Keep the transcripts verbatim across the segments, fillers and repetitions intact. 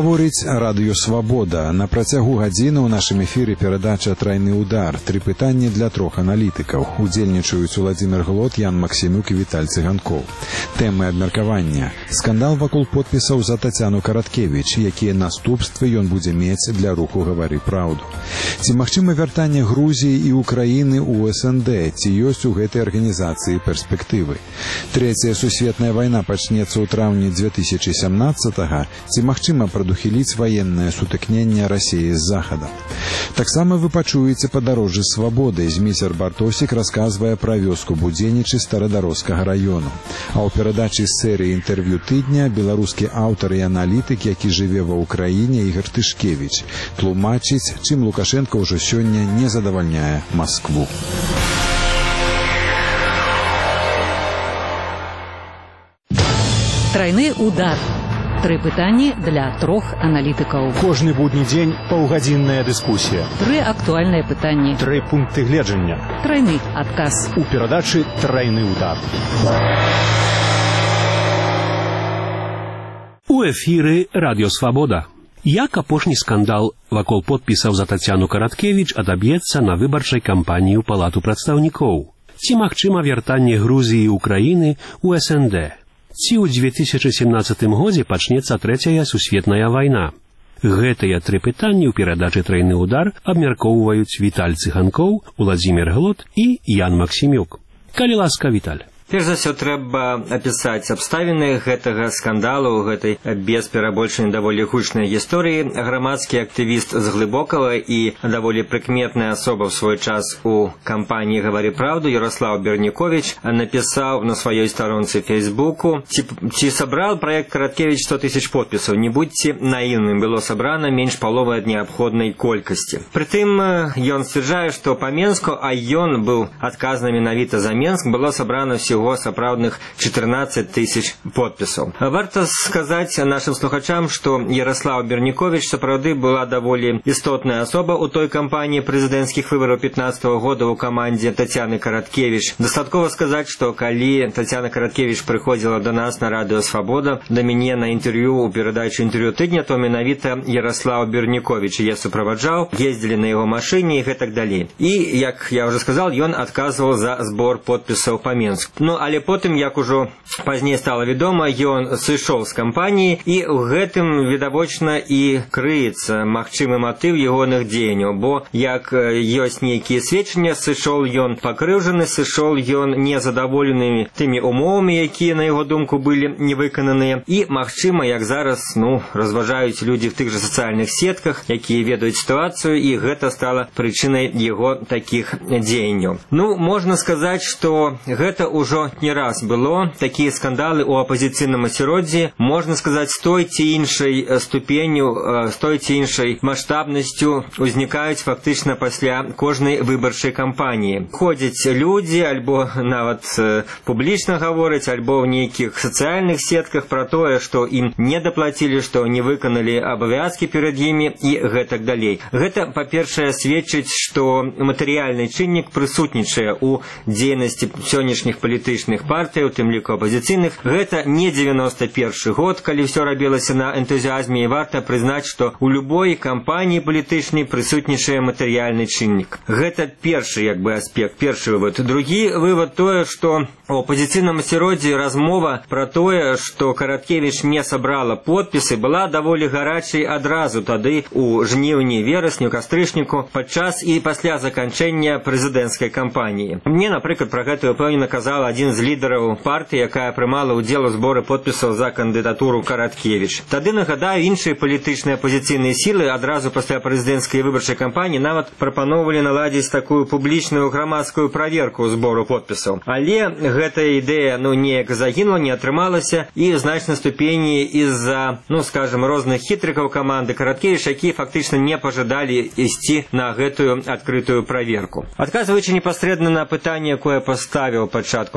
Гаворыць Радыё Свабода. На працягу гадзіны ў нашым эфіры перадача «Трайны удар». Тры пытанні для трох аналітыкаў. Удзельнічаюць Уладзімір Глот, Ян Максімюк і Віталь Цыганкоў. Тэмы абмеркавання. Скандал вакол подпісаў за Тацяну Караткевіч, якія наступствы ён будзе мець для руху «Гавары праўду». Ці магчыма вяртанне Грузіі і Украіны ў эс эн дэ? Ці ёсць у гэтай арганізацыі перспектывы? Трэцяя сусветная вайна пачнецца ў траўні дзве тысячы сямнаццатага. Ці магчыма прадухіліць ваеннае сутыкненне Расіі з Захадам? Таксама вы пачуеце падарожжы свабоды. Зміцер Бартосік расказвае пра вёску Будзенічы Старадарожскага раёну. А ў перадачы з серыі інтэрв'ю тыдня беларускі аўтар і аналітык, які жыве ва ўкраіне, Ігар Тышкевіч, тлумачыць, чым Лукашенко ўжо сёння не задавальняе Маскву. Трайны удар. Тры пытанні для трох аналітыкаў. Кожны будні дзень паўгадзінная дыскусія. Тры актуальныя пытанні. Тры пункты гледжання. Трайны адказ. У перадачы «Трайны удар». У эфіры Радыё Свабода. Як апошні скандал вакол подпісаў за Тацяну Караткевіч адаб'ецца на выбарчай кампаніі ў Палату прадстаўнікоў? Ці магчыма вяртанне Грузіі і Украіны ў эс эн дэ? Ці ў дзве тысячы сямнаццатым годзе пачнецца трэцяя сусветная вайна? Гэтыя тры пытанні ў перадачы «Трайны удар» абмяркоўваюць Віталь Цыганкоў, Уладзімір Глот і Ян Максімюк. Калі ласка, Віталь. Перш за ўсё трэба апісаць абставіны гэтага скандалу, гэтай без перабольшання даволі гучнай гісторыі. Грамадскі актывіст з Глыбокава і даволі прыкметная асоба ў свой час у кампаніі «Гавары праўду» Ярослаў Берніковіч напісаў на сваёй старонцы Фейсбуку: ці, ці сабрал праект Караткевіч сто тысяч подпісаў. Не будьце наіўным, было сабрана менш паловы ад неабходнай колькасці. Прытым ён сцвярджае, што па Менску, а ён быў адказны менавіта за Менск, было сабрана ўсяго сапраўдных чатырнаццаць тысяч подпісаў. Варта сказаць нашым слухачам, што Ярослаў Берніковіч сапраўды была даволі істотная асоба ў той кампаніі прэзідэнцкіх выбараў пятнаццатага года ў камандзе Тацяны Караткевіч. Дастаткова сказаць, што калі Тацяна Караткевіч прыходзіла да нас на Радыё Свабода, да мяне на інтэрв'ю ў перадачы інтэрв'ю тыдня, то менавіта Ярослаў Берніковіч я суправаджаў, ездзілі на яго машыне і гэтак далей. І, як я ўжо сказал, ён адказваў за збор подпісаў па Менску. Ну, але потым, як ужо пазней стала вядома, ён сышоў з кампаніі, і ў гэтым відавочна і крыецца магчымы матыў ягоных дзеянняў, бо як ёсць нейкія сведчанні, сышоў ён пакрыўджаны, сышоў ён незадаволены тымі умовамі, якія, на яго думку, былі невыкананыя. І магчыма, як зараз, ну, разважаюць людзі в тых жа сацыяльных сетках, якія ведаюць сітуацыю, і гэта стала прычынай яго такіх дзеянняў. Ну, можна сказаць, што гэта ўжо не раз было. Такія скандалы ў апазіцыйным асяроддзі, можна сказаць, з той ці іншай ступенню, з той ці іншай маштабнасцю узнікаюць фактычна пасля кожнай выбарчай кампаніі. Ходзяць людзі, альбо нават публічна гавораць, альбо ў нейкіх сацыяльных сетках пра тое, што ім не даплацілі, што не выканалі абавязкі перад імі і гэтак далей. Гэта, па-першае, сведчыць, што матэрыяльны чыннік прысутнічае ў дзейнасці сённяшніх палітычных партый, у тым ліку апазіцыйных. Гэта не дзевяносто першы год, калі ўсё рабілася на энтузіазме, і варта прызнаць, што ў любой кампаніі палітычнай прысутнічае матэрыяльны чыннік. Гэта першы, як бы, аспект, першы вывод. Другі вывод тое, што у апазіцыйным асяроддзі размова пра тое, што Караткевіч не сабрала подпісы, была даволі гарачай адразу тады у жніўні, верасню, кастрычніку, падчас і пасля заканчэння прэзідэнцкай кампаніі. Мне, напрыклад, пра гэта ўпэўнена казала адзін з лідараў партыі, якая прымала ўдзел у зборы подпісаў за кандыдатуру Караткевіч. Тады, нагадаю, іншыя палітычныя апазіцыйныя сілы адразу пасля прэзідэнцкай выбарчай кампаніі нават прапаноўвалі наладзіць такую публічную грамадскую праверку збору подпісаў. Але гэтая ідэя, ну, неяк загінула, не атрымалася, і ў значнай ступені з-за, ну, скажем, розных хітрыкаў каманды Караткевіч, якія фактычна не пажадалі ісці на гэтую адкрытую праверку. Адказваючы непасрэдна на пытанне, якое паставіў пачатку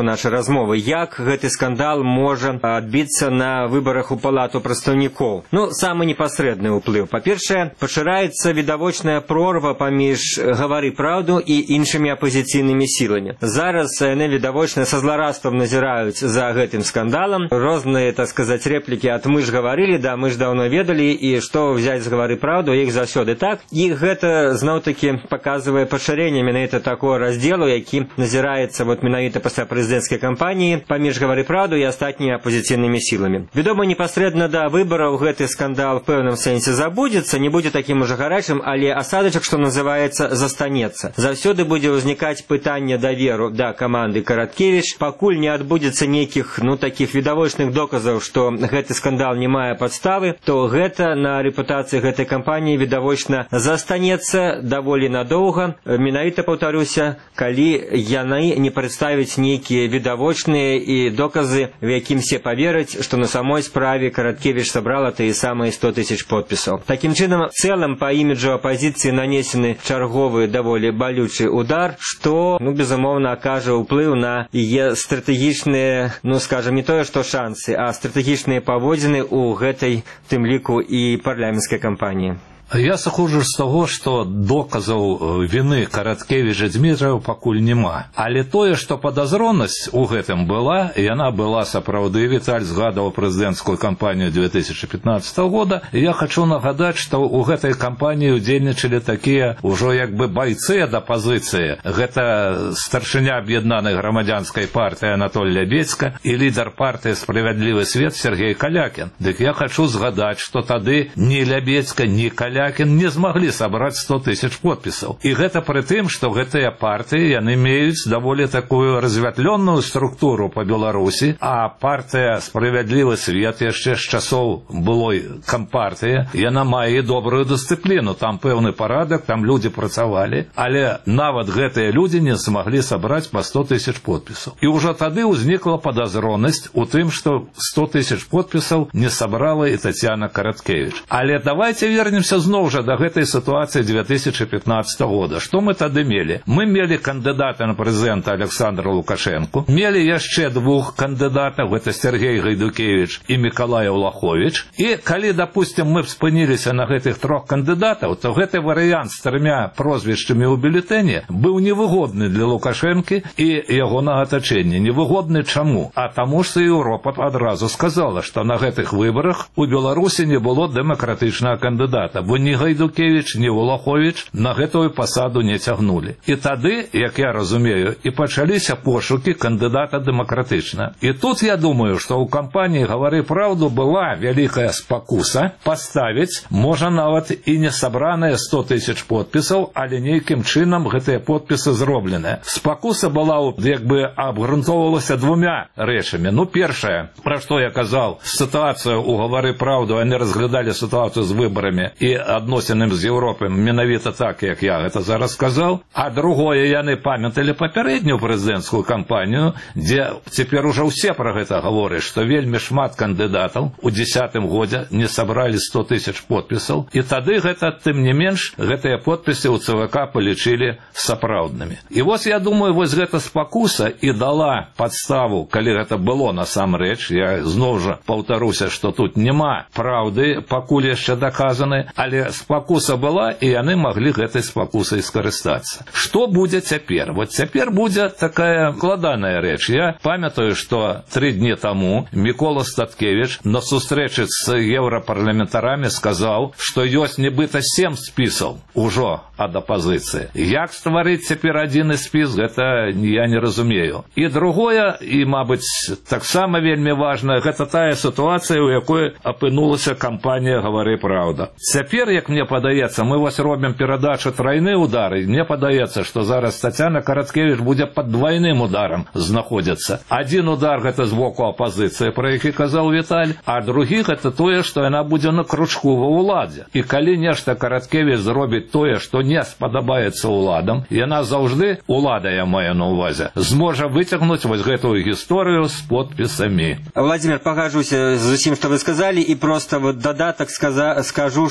нашай размовы, як гэты скандал можа адбіцца на выбарах у палату прадстаўнікоў. Ну, самы непасрэдны ўплыў. Па-першае, пашыраецца відавочная прорва паміж «Гавары праўду» і іншымі апазіцыйнымі сіламі. Зараз яны відавочна са зларадствам назіраюць за гэтым скандалам. Розныя, так сказаць, рэплікі ад «мы ж гаварылі», да, мы ж даўно ведалі, і што взяць з «Гавары праўду», іх заўсёды так. І гэта, зноў-такі, паказвае пашырэнне менавіта такого раздзелу, які назіраецца вот менавіта пасля прэзідэнцкай кампаніі паміж «Гавары праўду» і астатнімі апозіцыйнымі сіламі. Вядома, непасрэдна да выбараў гэты скандал в пэўным сэнсе забудзецца, не будзе такім ужо гарачым, але асадачак, што называецца, застанецца. Заўсёды будзе ўзнікаць пытанне даверу да каманды Караткевіч, пакуль не адбудзецца нейкіх, ну, такіх відавочных доказаў, што гэты скандал не мае падставы, то гэта на рэпутацыі гэтай кампаніі відавочна застанецца даволі надоўга. Менавіта, паўтаруся, калі яны не прадставяць нейкія відавочныя і доказы, в якім все повераць, што на самой справе Караткевіч сабрала тыя самыя сто тысяч подпісаў. Такім чынам, цэлым па іміджу апазіцыі нанесены чарговы даволі балючы удар, што, ну, безумоўна, акажа ўплыў на яе стратэгічныя, ну, скажам, не тое, што шансы, а стратэгічныя паводзіны ў гэтай, тым ліку, і парламенцкай кампаніі. Я сыходжу з таго, што доказаў віны Караткевіча Дзмітрыева пакуль няма. Але тое, што падазронасць у гэтым была, яна была сапраўды. Віталь згадаў прэзідэнцкую кампанію две тысячи пятнадцатого года. Я хачу нагадаць, што ў гэтай кампаніі удзельнічалі такія ўжо як бы байцы ад апазіцыі. Гэта старшыня аб'яднанай грамадзянскай партыі Анатоль Лябедзька і лідар партыі «Справядлівы свет» Сергей Калякін. Дык я хачу згадаць, што тады ні Лябедзька, ні Калякін не змаглі сабраць сто тысяч подпісаў. І гэта пры тым, што гэтыя партыі, яны меюць даволі такую развятлённую структуру па Беларусі, а партыя «Справядлівы свет» яшчэ з часоў былой кампартыі, яна мае добрую дысцыпліну, там пэўны парадак, там людзі працавалі, але нават гэтыя людзі не змаглі сабраць па сто тысяч подпісаў. І ўжо тады ўзнікла падазронасць у тым, што сто тысяч подпісаў не сабрала і Тацяна Караткевіч. Але давайте вернемся зноў жа да гэтай сітуацыі две тысячи пятнадцатого года. Што мы тады мелі? Мы мелі кандыдата на прэзідэнта Александра Лукашэнку, мелі яшчэ двух кандыдатаў, гэта Сергей Гайдукевич і Мікалай Улахович. І калі, допустим, мы спыніліся на гэтых трох кандыдатаў, то гэты варыянт з трымя прозвішчамі ў бюлетэне быў невыгодны для Лукашэнкі і ягонага атачэння. Невыгодны чаму? А таму што Еўропа адразу сказала, што на гэтых выбарах у Беларусі не было дэмакратычнага кандыдата, бо ні Гайдукевич, ні Улахович на гэтую пасаду не цягнулі. І тады, як я разумею, і пачаліся пошукі кандыдата дэмакратычна. І тут я думаю, што ў кампаніі «Гавары праўду» была вялікая спакуса паставіць, можа нават і не сабраныя сто тысяч подпісаў, але нейкім чынам гэтыя подпісы зробленыя. Спакуса была, як бы абгрунтоўвалася двумя рэчамі. Ну, першае, пра што я казаў, сітуацыю ў «Гавары праўду», яны разглядалі сітуацыю з выбарамі і адносінам з Еўропай менавіта так, як я гэта зараз сказаў. А другое, яны памяталі папярэднюю прэзідэнцкую кампанію, дзе цяпер ужо ўсе пра гэта гавораць, што вельмі шмат кандыдатаў у дзесятым годзе не сабралі сто тысяч подпісаў. І тады гэта, тым не менш, гэтыя подпісы ў ЦВК палічылі сапраўднымі. І вось я думаю, вось гэта спакуса і дала падставу, калі гэта было насамрэч. Я зноў жа паўтаруся, што тут няма праўды, пакуль яшчэ даказаны, але спакуса была, і яны маглі гэтай спакусай скарыстацца. Што будзе цяпер? Вот цяпер будзе такая складаная рэч. Я памятаю, што тры дні таму Мікола Статкевіч на сустрэчы з еўрапарламентарамі сказаў, што ёсць нібыта сем спісаў ужо ад апазіцыі. Як стварыць цяпер адзіны спіс, гэта я не разумею. І другое, і, мабыць, таксама вельмі важнае, гэта тая сітуацыя, у якой апынулася кампанія «Гавары праўда». Цяпер, як мне падаецца, мы вось робім перадачу «Трайны удар», і мне падаецца, што зараз Тацяна Караткевіч будзе пад двайным ударам знаходзіцца. Адзін удар гэта з боку апазіцыі, пра які казаў Віталь, а другі гэта тое, што яна будзе на кручку ва ўладзе. І калі нешта Караткевіч зробіць тое, што не спадабаецца ўладам, яна заўжды, улада я маю на ўвазе, зможа выцягнуць вось гэтую гісторыю з подпісамі. Владимир, пагажуся з усім, што вы сказалі, і проста вот дадатак сказа, скажу, што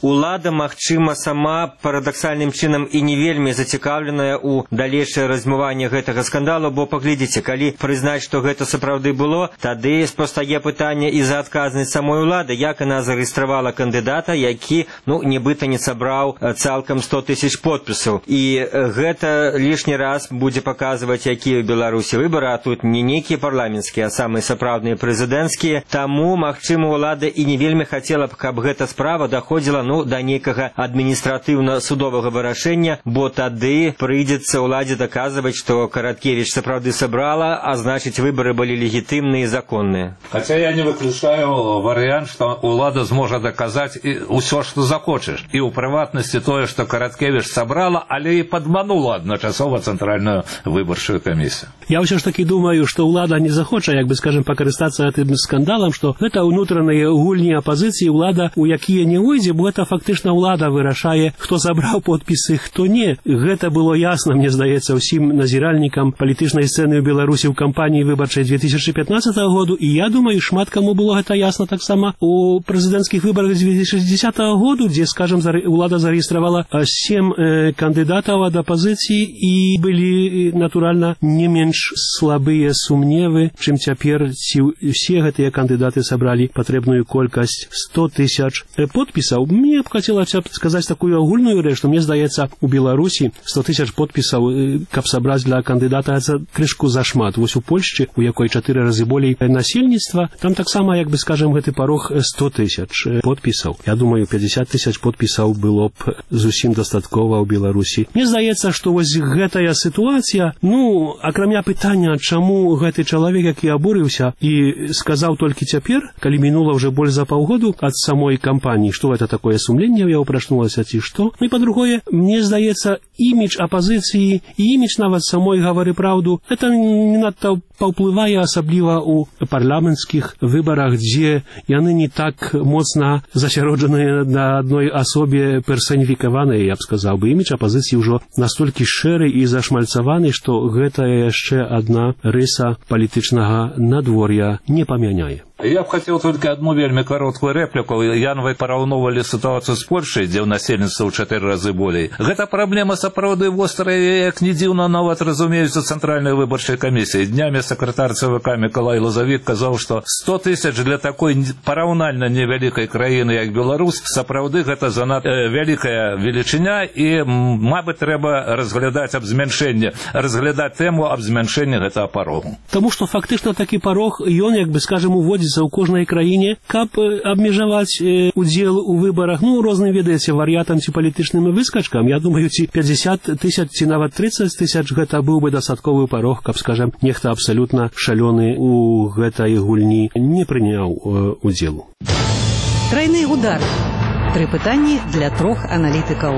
улада, магчыма, сама парадаксальным чынам і не вельмі зацікаўленая ў далейшае размыванне гэтага скандалу, бо паглядзіце, калі прызнаць, што гэта сапраўды было, тады пастае пытанне і за адказнасць самой улады, як яна зарэгістравала кандыдата, які, ну, нібыта не сабраў цалкам сто тысяч подпісаў. І гэта лішні раз будзе паказваць, якія ў Беларусі выбары, а тут не нейкія парламенцкія, а самыя сапраўдныя прэзідэнцкія. Таму, магчыма, улада і не вельмі хацела б, каб гэта справа даходзіла, ну, да нейкага адміністратыўна-судовага вырашэння, бо тады прыйдзецца уладзе даказваць, што Караткевіч сапраўды сабрала, а значыць, выбары былі легітымныя і законныя. Хаця я не выключаю варыянт, што улада зможа даказаць усё, што захочаш. І ў прыватнасці тое, што Караткевіч сабрала, але і падманула адначасова цэнтральную выбарчую камісію. Я ўсё ж таки думаю, што ўлада не захоча, як бы, скажем, пакарыстацца гэтым скандалам, што гэта ўнутраныя гульні апазіцыі, улада, у якія не ўйдзе, бо гэта фактычна ўлада вырашае, хто забраў подпісы, хто не. Гэта было ясна, мне здаецца, ўсім назіральнікам палітычнай сцэны ў Беларусі ў кампаніі выбарчай две тысячи пятнадцатого году, і я думаю, шмат каму было гэта ясна таксама у прэзідэнцкіх выбарах две тысячи десятого году, дзе, скажем, улада зарэгістравала сем э, кандыдатаў ад апазіцыі, і былі, натуральна, не менш слабыя сумневы, чым цяпер, ці ўсе гэтыя кандыдаты сабралі патрэбную колькасць сто тысяч подпісаў. Мне б хацелася сказаць такую агульную рэч, што мне здаецца, у Беларусі сто тысяч подпісаў, каб сабраць для кандыдата, это крышку зашмат. Вось у Польшчы, у якой чатыры разы болей насельніцтва, там таксама, як бы, скажем, гэты парог сто тысяч подпісаў. Я думаю, пятьдесят тысяч подпісаў было б зусім дастаткова ў Беларусі. Мне здаецца, што вось гэтая сітуацыя, ну, акрамя пытання, чаму гэты чалавек, які абурыўся і сказаў толькі цяпер, калі мінула ўжо больш за паўгоду ад самой кампаніі, што гэта такое сумленне ў яго прачнулася ці што. Ну і па-другое, мне здаецца, імідж апазіцыі і імідж нават самой Гавары праўду, это не надта паўплывае, асабліва ў парламенцкіх выбарах, дзе яны не так моцна засяроджаныя на адной асобе персаніфікаваныя, я б сказаў бы. Імідж апазіцыі ўжо настолькі шэры і зашмальцаваны, што гэта яшчэ адна рыса палітычнага надвор'я не памяняе. Я б хотел только одну вельмі короткую реплику. Ян, вы параўноўвалі ситуацию с Польшей, где у насельніцтва ў чатыры разы болей. Гэта праблема сапраўды вострая, як не дзіўна, нават разумеюцца цэнтральнай выбарчай камісіі. Днямі сакратар ЦВК Миколай Лазавік казаў, што сто тысяч для такой параўнальна невялікай краіны, як Беларусь, сапраўды гэта занадта э, вялікая велічыня, і, мабыць, трэба разглядаць аб змяншэнні, разглядаць тэму аб змяншэнні гэтага парогу. Таму што фактычна такі парог, ён, як бы, скажем, уводзіць у кожнай краіне, каб абмежаваць э, удзел у выбарах, ну, розным, ведаеце, варыятам ці палітычным выскачкам. Я думаю, ці пятьдесят тысяч, ці нават тридцать тысяч, гэта быў бы дастатковы парог, каб, скажем, нехта абсалютна шалёны у гэтай гульні не прыняў э, удзелу. Трайны удар. Тры пытанні для трох аналітыкаў.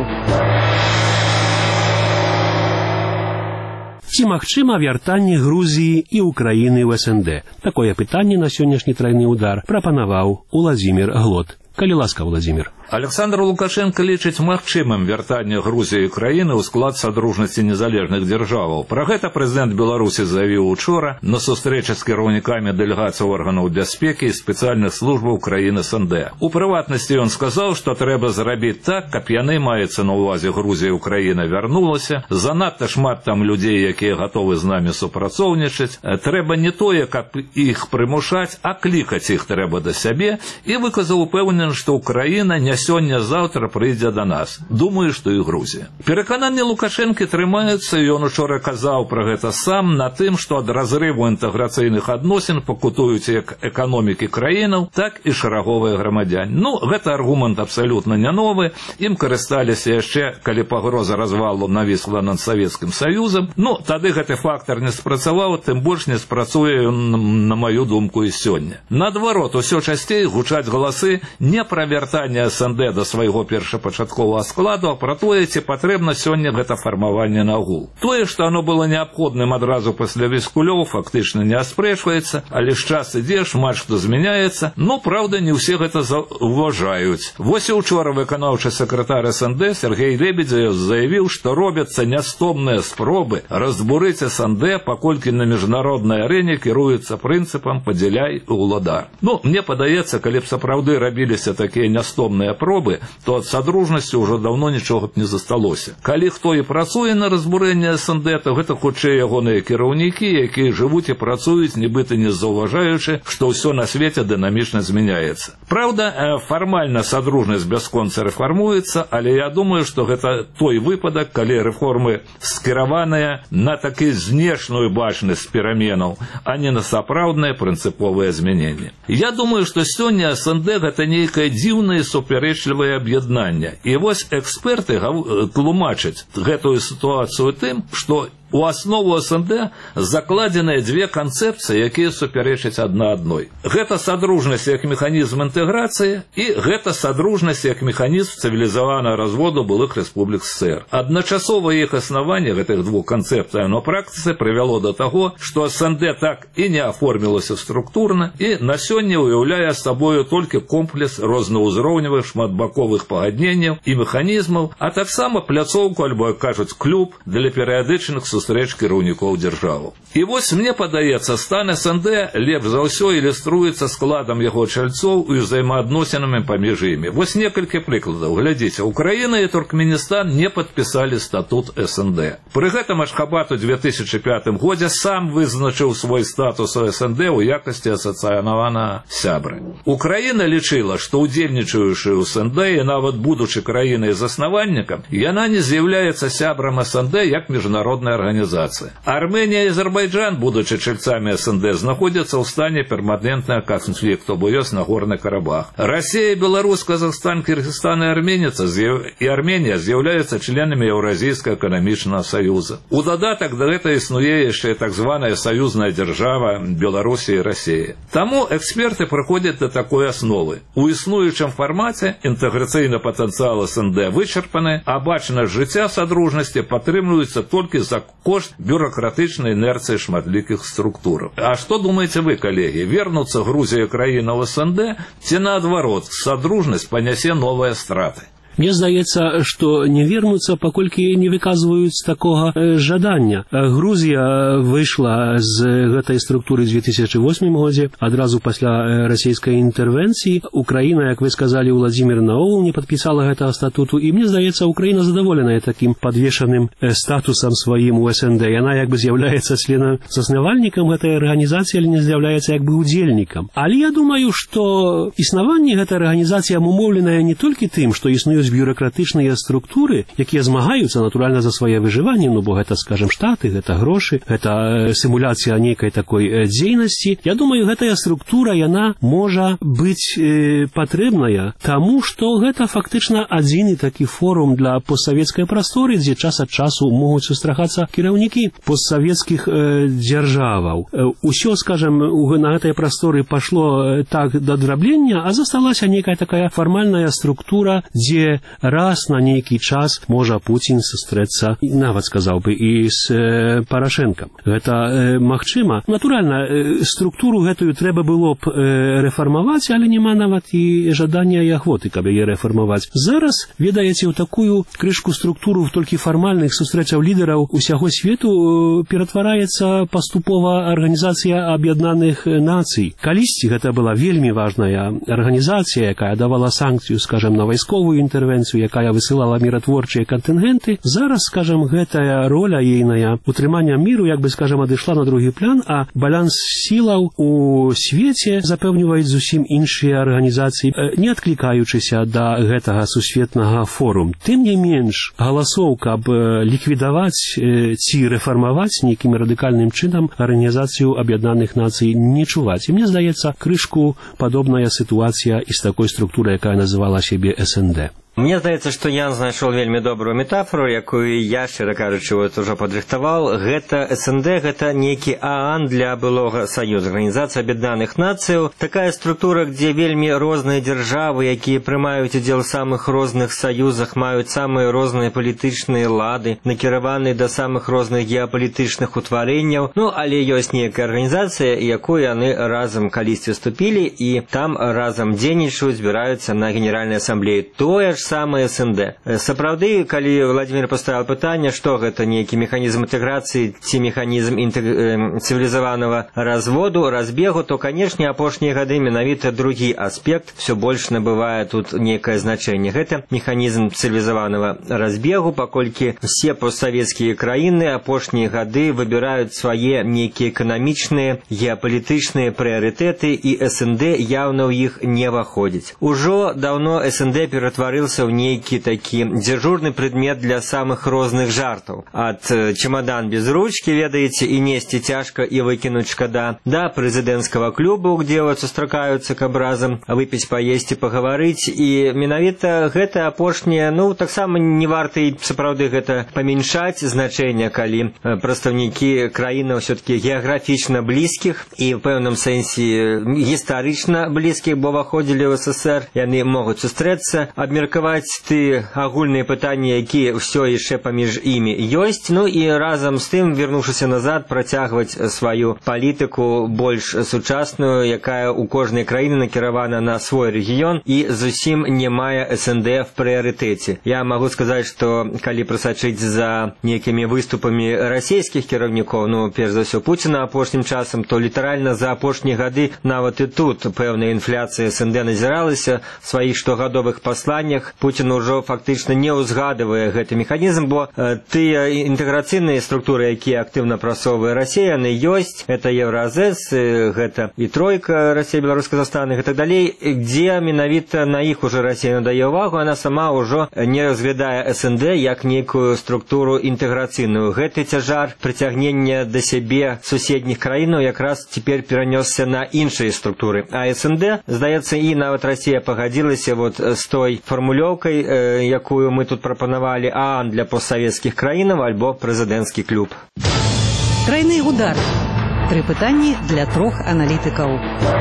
Ці магчыма вяртанне Грузіі і Украіны ў СНД? Такое пытанне на сённяшні трайны удар прапанаваў Уладзімір Глот. Калі ласка, Владзімір. Александр Лукашенко лічыць магчымым вяртанне Грузіі і краіны ў склад Садружнасці незалежных дзяржаваў. Пра гэта прэзідэнт Беларусі заявіў учора на сустрэчы з кіраўнікамі дэлегацый органаў бяспекі і спецыяльных службаў краін СНД. У прыватнасці ён сказаў, што трэба зрабіць так, каб яны, маецца на ўвазе Грузія і Украіна, вярнулася. Занадта шмат там людзей, якія гатовы з намі супрацоўнічаць. Трэба не тое, каб іх прымушаць, а клікаць іх трэба да сябе, і выказаў упэўнены, што Украіна не сёння-заўтра прыйдзе да нас. Думаю, што і Грузія. Перакананні Лукашэнкі трымаюцца, і ён учора казаў пра гэта сам, на тым, што ад разрыву інтэграцыйных адносін пакутуюць як эканомікі краінаў, так і шараговыя грамадзяне. Ну, гэта аргумент абсалютна не новы. Ім карысталіся яшчэ, калі пагроза развалу навісла над Савецкім Саюзам. Ну, тады гэты фактар не спрацаваў, тым больш не спрацуе ён, на маю думку, і сёння. Наадварот, усё часцей гучаць галасы не пра вяртанне СНД да свайго першапачатковага складу, а пра тое, ці патрэбна сёння гэта фармаванне нагул. Тое, што оно было неабходным адразу пасля Віскулёў, фактычна не аспрэчваецца, але ж час ідзе, шмат што змяняецца, но, праўда, не ўсе гэта заўважаюць. Вось і учора выканаўчы сакратар СНД Сергей Лебедзев заявіў, што робяцца нястомныя спробы разбурыць СНД, паколькі на міжнароднай арэне кіруецца прынцыпам «падзяляй і ўладар». Ну, мне падаецца, калі б сапраўды рабіліся такія нястомныя пробы, то ад садружнасці ўжо даўно нічога б не засталося. Калі хто і працуе на разбурэнне СНД, то гэта хутчэй ягоныя кіраўнікі, якія жывуць і працуюць, нібыта не заўважаючы, што ўсё на свеце дынамічна змяняецца. Праўда, фармальна садружнасць бясконца рэфармуецца, але я думаю, што гэта той выпадак, калі рэформы скіраваныя на такі знешнюю бачнасць пераменаў, а не на сапраўднае прынцыповае змяненне. Я думаю, што сёння СНД гэта нейкае дзіўнае супярэчлівае аб'яднанне. І вось эксперты тлумачаць гэтую сітуацыю тым, што у аснову СНД закладзеныя дзве канцэпцыі, якія супярэчаць адна адной. Гэта садружнасць як механізм інтэграцыі і гэта садружнасць як механізм цывілізаванага разводу былых рэспублік ССР. Адначасова іх аснаванне гэтых двух канцэпцый на практыцы прывяло да таго, што СНД так і не аформілася структурна і на сёння уяўляе сабою толькі комплекс рознаўзроўневых шматбаковых пагадненняў і механізмаў, а таксама пляцоўку альбо, як кажуць, клуб для перыядычных сустрэч кіраўнікоў дзяржаваў. І вось мне падаецца, стан СНД лепш за ўсё ілюструецца складам яго чальцоў і ўзаемаадносінамі паміж імі. Вось некалькі прыкладаў. Глядзіце, Украіна і Туркменістан не падпісалі статут СНД. Пры гэтым Ашхабад у две тысячы пятым годзе сам вызначыў свой статус у СНД ў якасці асацыянаванага сябры. Украіна лічыла, што удзельнічаючы ў СНД і нават будучы краінай-заснавальнікам, яна не з'яўляецца сябрам СНД як міжнародная арганізацыя. Арменія і Азербайджан, будучы чальцамі СНД, знаходзяцца ў стане перманентнага канфлікту, бо ёсць Нагорны Карабах. Расія, Беларусь, Казахстан, Кыргызстан і Арменія і Арменія з'яўляюцца членамі Еўразійскага эканамічнага саюза. У дадатак да гэта існуе яшчэ так званая саюзная дзяржава Беларусі і Расіі. Таму эксперты прыходзяць да такой асновы. У існуючым фармаце інтэграцыйны патэнцыял СНД вычарпаны, а бачнасць жыцця садружнасці падтрымліваецца толькі за кошт бюрократычнай інерцыі шматлікіх структураў. А што думаеце вы, калегі? Вернуцца Грузія краіна ў СНД ці наадварот, садружнасць панясе новыя страты? Мне здаецца, што не вернуцца, паколькі не выказваюць такога э, жадання. Грузія выйшла з гэтай структуры ў две тысячы восьмым годзе, адразу пасля расійскай інтэрвенцыі. Украіна, як вы сказалі, Владзімір, наогул не падпісала гэтага статуту, і мне здаецца, Украіна задаволеная такім падвешаным э, статусам сваім у СНД. Яна як бы з'яўляецца членам заснавальнікам гэтай арганізацыі, але не з'яўляецца як бы удзельнікам. Але я думаю, што існаванне гэтай арганізацыі абумоўленае не толькі тым, што існуюць бюрократычныя структуры, якія змагаюцца, натуральна, за свае выжыванне, ну, бо гэта, скажем, штаты, гэта грошы, гэта сімуляцыя нейкай такой дзейнасці. Я думаю, гэтая структура, яна можа быць э, патрэбная, таму, што гэта фактычна адзіны такі форум для постсавецкай прасторы, дзе час ад часу могуць сустракацца кіраўнікі постсавецкіх э, дзяржаваў. Э, усё, скажем, на гэтай прасторы пашло так да драбнення, а засталася нейкая такая фармальная структура, дзе раз на нейкі час можа Пуцін сустрэцца, нават сказаў бы, і з э, Парашэнкам. Гэта э, магчыма. Натуральна, э, структуру гэтую трэба было б э, рэфармаваць, але няма нават і жадання і ахвоты, каб яе рэфармаваць. Зараз, ведаеце, ў такую крышку структуру толькі фармальных сустрэчаў лідараў усяго свету э, ператвараецца паступова Арганізацыя Аб'яднаных Нацый. Калісьці гэта была вельмі важная арганізацыя, якая давала санкцыю, скажем, на вайсковую інтэрвенцыю, якая высылала міратворчыя кантынгенты. Зараз, скажем, гэтая роля ейная утрымання міру, як бы, скажем, адышла на другі план, а баланс сілаў у свеце запэўніваюць зусім іншыя арганізацыі, не адклікаючыся да гэтага сусветнага форум. Тым не менш, галасоў, каб ліквідаваць ці рэфармаваць нейкім радыкальным чынам Арганізацыю Аб'яднаных Нацый не чуваць. І мне здаецца, крышку падобная сітуацыя і з такой структурай, якая называла сябе СНД. Мне здаецца, што Ян знайшоў вельмі добрую метафору, якую я, шчыра кажучы, вот ужо падрыхтаваў. Гэта СНД, гэта нейкі ААН для былога Саюза, Арганізацыя Аб'яднаных Нацыяў. Такая структура, дзе вельмі розныя дзяржавы, якія прымаюць удзел у самых розных саюзах, маюць самыя розныя палітычныя лады, накіраваныя да самых розных геапалітычных утварэнняў. Ну, але ёсць нейкая арганізацыя, якую яны разам калісьці вступілі, і там разам дзейнічаюць, збіраюцца на Генеральнай асамблеі. Тое ж самае эс эн дэ. Сапраўды, калі Владимир поставіў пытанне, што гэта нейкі механізм інтэграцыі ці механізм інтэг... э, цывілізаванага разводу, разбегу, то, канешне, апошнія гады менавіта другі аспект все больш набывае тут некае значэнне. Гэта механізм цывілізаванага разбегу, паколькі все постсавецкія краіны апошнія гады выбіраюць свае нейкія эканамічныя, геапалітычныя прыярытэты, і эс эн дэ явно ў іх не выходзіць. Ужо даўно эс эн дэ ператварыўся ў нейкі такі дзяжурны предмет для самых розных жартаў. Ад чемодан без ручки, ведаеце, і несці цяжка і выкінуць шкада, да прэзідэнцкага клубу, где вот сустракаюцца, каб разам выпіць, паесці, пагаварыць. І менавіта гэта апошняе, ну, таксама не варта і сапраўды гэта памяншаць значэнне, калі прадстаўнікі краінаў все-таки геаграфічна блізкіх і в пэўным сэнсе гістарычна блізкіх, бо выходзілі ў эс эс эр, яны могуць сустрэцца, абмеркаваць ты агульныя пытанні, якія ўсё яшчэ паміж імі ёсць, ну і разам з тым, вярнуўшыся назад, працягваць сваю палітыку больш сучасную, якая ў кожнай краіны накіравана на свой рэгіён і зусім не мае эс эн дэ в прыярытэце. Я магу сказаць, што калі прасачыць за нейкімі выступамі расійскіх кіраўнікоў, ну, перш за ўсё Пуціна апошнім часам, то літаральна за апошнія гады нават і тут пэўная інфляцыя эс эн дэ назіралася в сваіх штогадовых пасланнях. Пуцін ужо фактычна не ўзгадывае гэты механізм, бо э, тыя інтэграцыйныя структуры, якія актыўна прасоўвае Расія, яны ёсць. Гэта Еўразэс, э, гэта і тройка, Расія, Беларусь, Казахстан і так далей, дзе менавіта на іх уже Расія надае ўвагу, яна сама ўжо не разглядае эс эн дэ як нейкую структуру інтэграцыйную. Гэты цяжар прыцягнення да сябе суседніх краінаў якраз цяпер перанёсся на іншыя структуры. А эс эн дэ, здаецца, і нават Расія пагадзілася вот з той фармулёўкай, э, якую мы тут прапанавалі, ААН для постсавецкіх краінаў альбо прэзідэнцкі клуб. Трайны удар. Тры пытанні для трох аналітыкаў.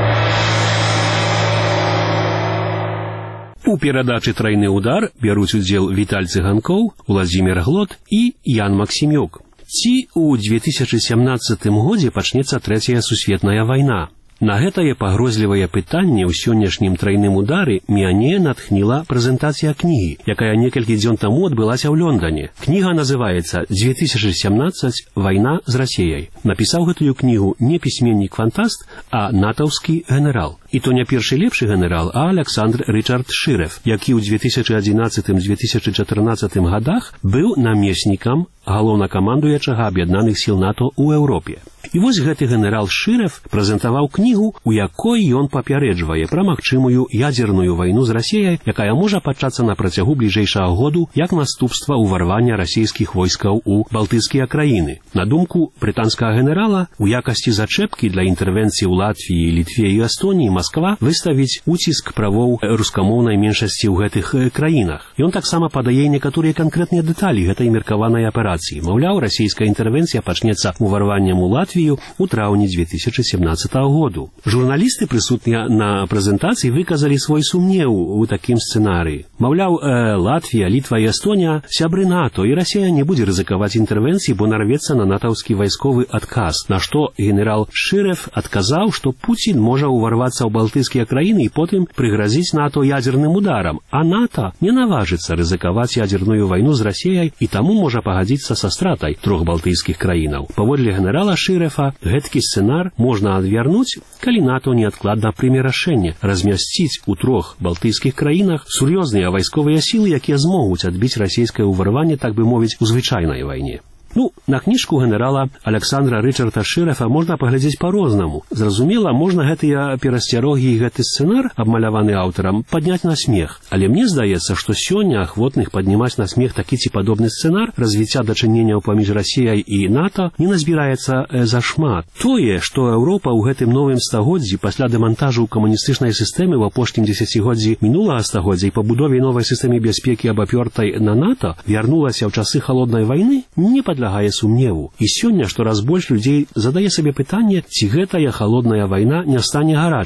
У перадачы «Трайны удар» бяруць удзел Віталь Цыганкоў, Уладзімір Глот і Ян Максімюк. Ці ў две тысячы сямнаццатым годзе пачнецца трэцяя сусветная вайна? На гэтае пагрозлівае пытанне ў сённяшнім трайным удары мяне натхніла прэзентацыя кнігі, якая некалькі дзён таму адбылася ў Лондоне. Кніга называецца «две тысячи семнадцать. Вайна з Расіяй». Напісаў гэтую кнігу не пісьменнік-фантаст, а натаўскі генерал. І то не першы лепшы генерал, а Александр Рычард Шырэв, які ў две тысячи адзінаццатым - две тысячи чатырнаццатым гадах быў намеснікам галоўнакамандуючага аб'яднаных сіл НАТО ў Еўропе. І вось гэты генерал Шырэв прэзентаваў кнігу, у якой ён папярэджвае пра магчымую ядзерную вайну з Расіяй, якая можа пачацца на працягу бліжэйшага году як наступства ўварвання расійскіх войскаў у балтыйскія краіны. На думку брытанскага генерала, у якасці зачэпкі для інтэрвенцыі ў Латвіі, Літве і Эстоніі Масква выставіць уціск правоў рускамоўнай меншасці ў гэтых краінах. Ён таксама падае некаторыя канкрэтныя дэталі гэтай меркаванай аперацыі. Маўляў, расійская інтэрвенцыя пачнецца ўварваннем у Латвію у траўні две тысячи семнадцатого году. Журналісты, прысутныя на прэзентацыі, выказалі свой сумнеў у такім сцэнарыі. Маўляў, э, Латвія, Літва і Эстонія сябры НАТО, і Расія не будзе рызыкаваць інтэрвенцыі, бо нарвецца на натаўскі вайсковы адказ, на што генерал Шырэв адказаў, што Пуцін можа ўварвацца ў балтыйскія краіны і потым прыгразіць НАТО ядзерным ударам, а НАТО не наважыцца рызыкаваць ядзерную вайну з Расіяй і таму можа пагадзіцца са стратай трох балтыйскіх краінаў. Паводле генерала Шырэфа, гэткі сцэнар можна адвярнуць, калі НАТО неадкладна прыме рашэнне размясціць у трох балтыйскіх краінах сур'ёзныя вайсковыя сілы, якія змогуць адбіць расійскае ўварванне, так бы мовіць, у звычайнай вайне. Ну, на кніжку генерала Александра Рычарда Шырэфа можна паглядзець па-рознаму. Зразумела, можна гэтыя перасцярогі і гэты сцэнар, абмаляваны аўтарам, падняць на смех. Але мне здаецца, што сёння ахвотных паднімаць на смех такі ці падобны сцэнар развіцця дачыненняў паміж Расіяй і НАТО не назбіраецца э, зашмат. Тое, што Еўропа ў гэтым новым стагоддзі пасля дэмантажу камуністычнай сістэмы ў апошнім дзесяцігоддзі мінулага стагоддзя і пабудове новай сістэмы бяспекі абапёртай на НАТО вярнулася ў часы халоднай вайны, не падлягае сумневу. І сёння штораз больш людзей задае сабе пытанне, ці гэтая халодная вайна не стане гарачай.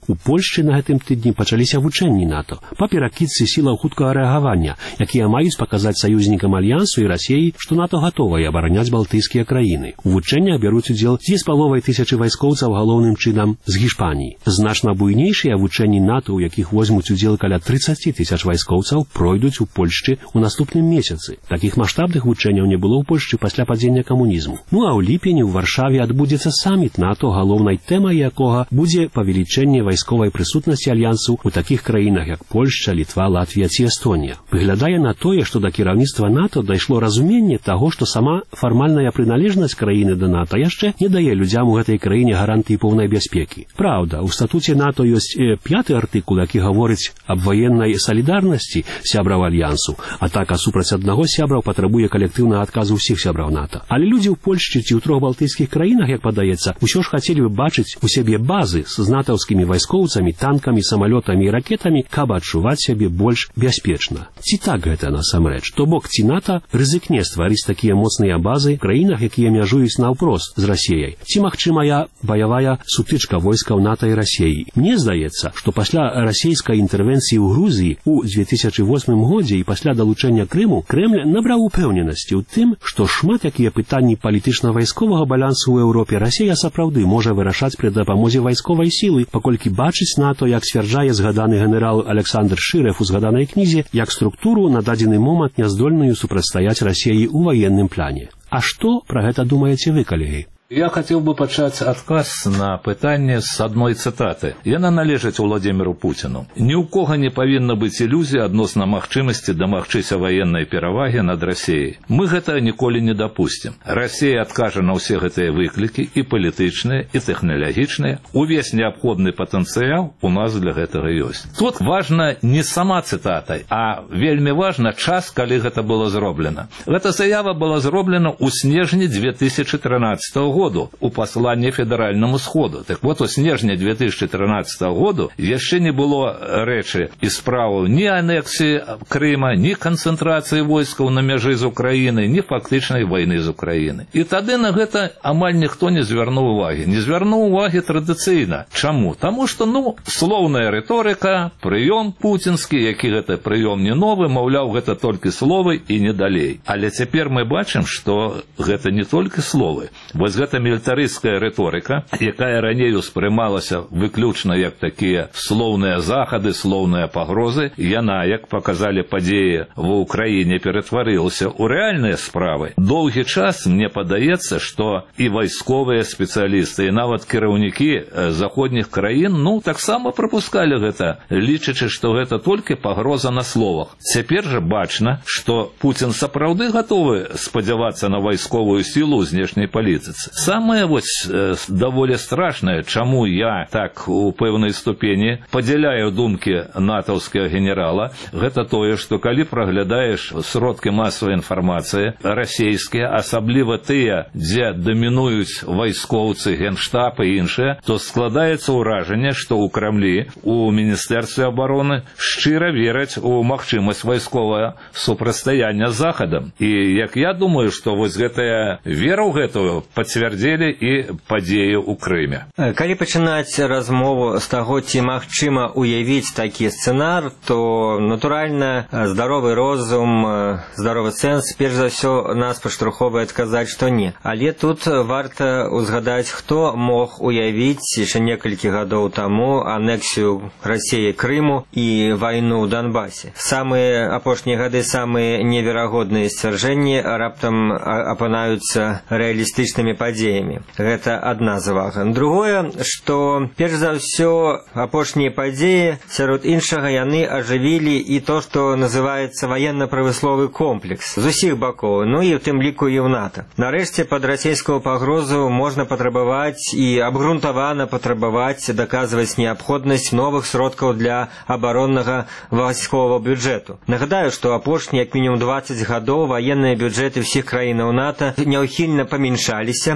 У Польшчы на гэтым тыдні пачаліся вучэнні НАТО па перакідцы сілаў хуткага рэагавання, якія маюць паказаць саюзнікам альянсу і Расіі, што НАТО гатовае абараняць балтыйскія краіны. У вучэннях бяруць удзел дзве з паловай тысячы вайскоўцаў галоўным чынам з Гішпаніі. Значна буйнейшыя вучэнні НАТО, у якіх возьмуць удзел каля тридцать тысяч вайскоўцаў, пройдуць у Польшчы ў наступным месяцы. Такіх маштабных вучэнняў не было ў Польшчы пасля падзення камунізму. Ну а ў ліпені ў Варшаве адбудзецца саміт НАТО, галоўнай тэмай якога будзе павелічэнне вайсковай прысутнасці альянсу ў такіх краінах, як Польшча, Літва, Латвія ці Эстонія. Выглядае на тое, што да кіраўніцтва НАТО дайшло разуменне таго, што сама фармальная прыналежнасць краіны да НАТО яшчэ не дае людзям у гэтай краіне гарантыі поўнай бяспекі. Праўда, у статуце НАТО ёсць э, пяты артыкул, які гаворыць аб ваеннай салідарнасці сябраў альянсу. Атака супраць аднаго з сябраў патрабуе калектыўнага адказу ўсіх сябраў НАТО. Але людзі ў Польшчы ці ў трох балтыйскіх краінах, як падаецца, усё ж хацелі бы бачыць у сябе базы з натаўскімі вайскоўцамі, танкамі, самалётамі і ракетамі, каб адчуваць сябе больш бяспечна. Ці так гэта насамрэч? То бок, ці НАТО рызыкне стварыць такія моцныя базы ў краінах, якія мяжуюць наўпрост з Расіяй? Ці магчымая баявая сутычка войскаў НАТО і Расіі? Мне здаецца, што пасля расійскай інтэрвенцыі ў Грузіі ў две тысячы восьмым годзе і пасля далучэння Крыму Крэмль набраў упэўненасці ў тым, што шмат якія пытанні палітычна-вайсковага балансу ў Еўропе Расія сапраўды можа вырашаць пры дапамозе вайсковай сілы, паколькі бачыць НАТО, як сцвярджае згаданы генерал Александр Шырэв у згаданай кнізе, як структуру на дадзены момант няздольную супрацьстаяць Расіі ў ваенным плане. А што пра гэта думаеце вы, калегі? Я хотел бы пачаць адказ на пытанне з адной цытаты. Яна належыць Уладзіміру Пуціну. Ні ў кога не павінна быць ілюзія адносна магчымасці дамагчыся ваеннай перавагі над Расіяй. Мы гэтага ніколі не дапусцім. Расія адкажа на ўсе гэтыя выклікі, і палітычныя, і тэхналагічныя. Увесь неабходны патэнцыял у нас для гэтага ёсць. Тут важна не сама цытата, а вельмі важна час, калі гэта было зроблена. Гэта заява была зроблена ў снежні две тысячы трынаццатага года. году у посланні федеральному сходу. Так вот, у снежня две тысячи тринадцатого году яшчэ не было рэчы і справаў ні анексіі Крыма, ні канцэнтрацыі войскаў на мяжы з Украіны, ні фактычнай вайны з Украіны. І тады на гэта амаль ніхто не звярнуў увагі. Не звярнуў увагі традыцыйна. Чаму? Таму што, ну, слоўная рыторыка, прыём пуцінскі, які гэта прыём не новы, маўляў, гэта толькі словы і не далей. Але цяпер мы бачым, што гэта не толькі словы. Вось гэта мілітарысцкая рыторыка, якая раней успрымалася выключна як такія слоўныя захады, слоўныя пагрозы, яна, як паказалі падзеі ва ўкраіне, ператварылася ў рэальныя справы. Доўгі час мне падаецца, што і вайсковыя спецыялісты, і нават кіраўнікі заходніх краін, ну, таксама прапускалі гэта, лічачы, што гэта толькі пагроза на словах. Цяпер жа бачна, што Пуцін сапраўды гатовы спадзявацца на вайсковую сілу ў знешняй палітыцы. Самае вось э, даволі страшнае, чаму я так у пэўнай ступені падзяляю думкі натаўскага генерала, гэта тое, што калі праглядаеш сродкі масавай інфармацыі расійскія, асабліва тыя, дзе дамінуюць вайскоўцы, генштаб і іншыя, то складаецца ўражанне, што ў Крамлі, у Міністэрстве абароны шчыра вераць у магчымасць вайсковага супрацьстаяння з Захадам. І як я думаю, што вось гэтая вера ў гэтую пацвердзілі і падзеі ў Крыме. Калі пачынаць размову з таго, ці магчыма уявіць такі сцэнар, то, натуральна, здаровы розум, здаровы сэнс, перш за ўсё, нас паштурховае адказаць, што не. Але тут варта узгадаць, хто мог уявіць яшчэ некалькі гадоў таму анексію Расіі Крыму і вайну ў Донбасе. Самыя апошнія гады, самыя неверагодныя сцвярджэнні раптам апынаюцца рэалістычнымі падзеямі. Гэта адна завага. Другое, што перш за ўсё апошнія падзеі, сярод іншага, яны ажывілі і то, што называецца ваенна-прамысловы комплекс з усіх бакоў, ну і ў тым ліку і ў НАТО. Нарэшце, пад расійскую пагрозу можна патрабаваць і абгрунтавана патрабаваць даказваць неабходнасць новых сродкаў для абароннага вайсковага бюджэту. Нагадаю, што апошнія як мінімум дваццаць гадоў ваенныя бюджэты ўсіх краінаў НАТО няўхільна памяншаліся,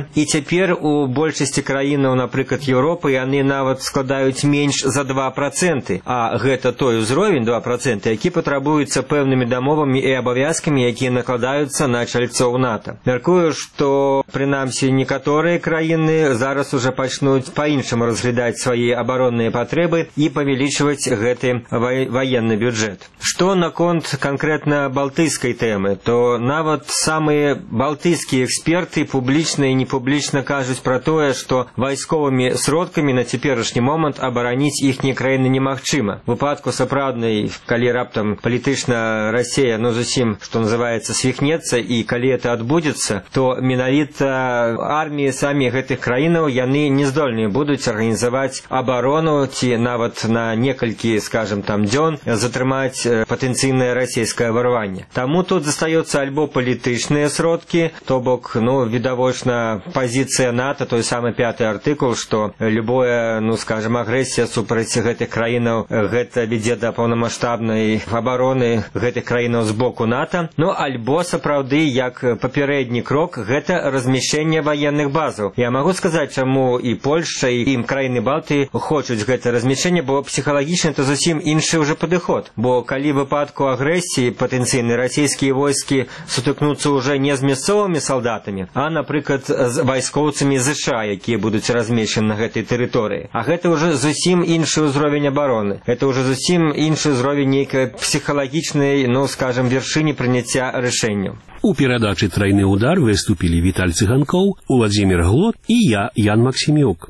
пытання. І цяпер у большасці краінаў, напрыклад, Еўропы, яны нават складаюць менш за два проценты. А гэта той узровень, два проценты, які патрабуецца пэўнымі дамовамі і абавязкамі, якія накладаюцца на чальцоў НАТО. Мяркую, што, прынамсі, некаторыя краіны зараз уже пачнуць па-іншаму разглядаць свае абаронныя патрэбы і павялічваць гэты ваенны бюджэт. Што наконт канкрэтна балтыйскай тэмы, то нават самыя балтыйскія эксперты публічна і непублічна кажуць пра тое, што вайсковымі сродкамі на цяперашні момант абараніць іхнія краіны немагчыма. У выпадку сапраўднай, калі раптам палітычна Расія, ну зусім, што называецца, свіхнецца, і калі это адбудзецца, то менавіта арміі самі гэтых краінаў яны не здольныя будуць арганізаваць абарону ці нават на некалькі, скажем, там дзён затрымаць патэнцыйнае расійскае варванне. Таму тут застаецца альбо палітычныя сродкі, то бок, ну, відавочна пазіцыя НАТО, той самы пяты артыкул, што любое, ну, скажем, агрэсія супраць гэтых краінаў, гэта вядзе да паўнамаштабнай абароны гэтых краінаў з боку НАТО. Ну, альбо сапраўды, як папярэдні крок, гэта размяшчэнне ваенных базаў. Я магу сказаць, чаму і Польшча, і ім краіны Балтыі хочуць гэта размяшчэнне, бо псіхалагічна это зусім іншы ўжо падыход. Бо калі в выпадку агрэсіі патэнцыйнай расійскія войскі сутыкнуцца ўжо не з мясцовымі салдатамі, а, напрыклад, з вайскоўцамі ЗША, якія будуць размешчаны на гэтай тэрыторыі. А гэта ўжо зусім іншы ўзровень абароны. Это ўжо зусім іншы ўзровень нейкай псіхалагічнай, ну, скажем, вяршыні прыняцця рашэнняў. У перадачы «Трайны удар» выступілі Віталь Цыганкоў, Уладзімір Глот і я, Ян Максімюк.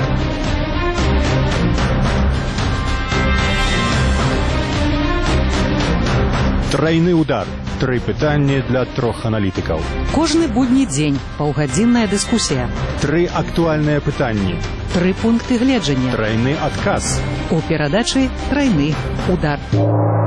Трайны удар. Тры пытанні для трох аналітыкаў. Кожны будні дзень паўгадзінная дыскусія. Тры актуальныя пытанні. Тры пункты гледжання. Трайны адказ. У перадачы «Трайны удар».